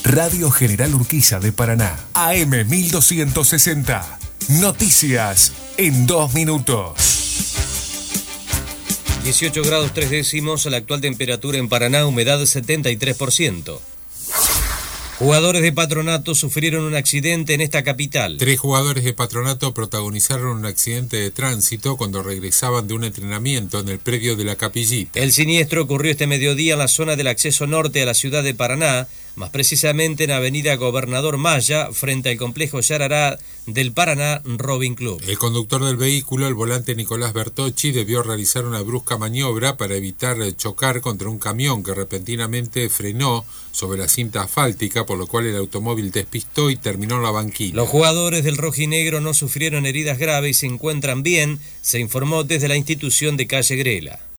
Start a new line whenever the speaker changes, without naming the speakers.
Radio General Urquiza de Paraná. AM 1260. Noticias en 2 minutos.
18 grados 3 décimos, la actual temperatura en Paraná, humedad 73%. Jugadores de Patronato sufrieron un accidente en esta capital.
3 jugadores de Patronato protagonizaron un accidente de tránsito cuando regresaban de un entrenamiento en el predio de la Capillita.
El siniestro ocurrió este mediodía en la zona del acceso norte a la ciudad de Paraná, más precisamente en Avenida Gobernador Maya, frente al complejo Yarará del Paraná Rowing Club.
El conductor del vehículo, el volante Nicolás Bertocci, debió realizar una brusca maniobra para evitar chocar contra un camión que repentinamente frenó sobre la cinta asfáltica, por lo cual el automóvil despistó y terminó en la banquina.
Los jugadores del rojinegro no sufrieron heridas graves y se encuentran bien, se informó desde la institución de Calle Grela.